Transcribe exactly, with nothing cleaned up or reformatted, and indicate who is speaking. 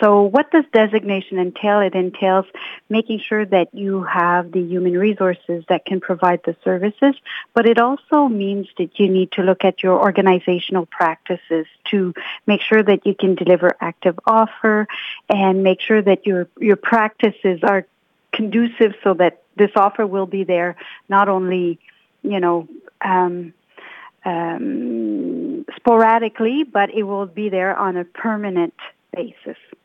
Speaker 1: So what does designation entail? It entails making sure that you have the human resources that can provide the services, but it also means that you need to look at your organizational practices to make sure that you can deliver active offer and make sure that your your practices are conducive so that this offer will be there not only, you know, um, um, sporadically, but it will be there on a permanent basis.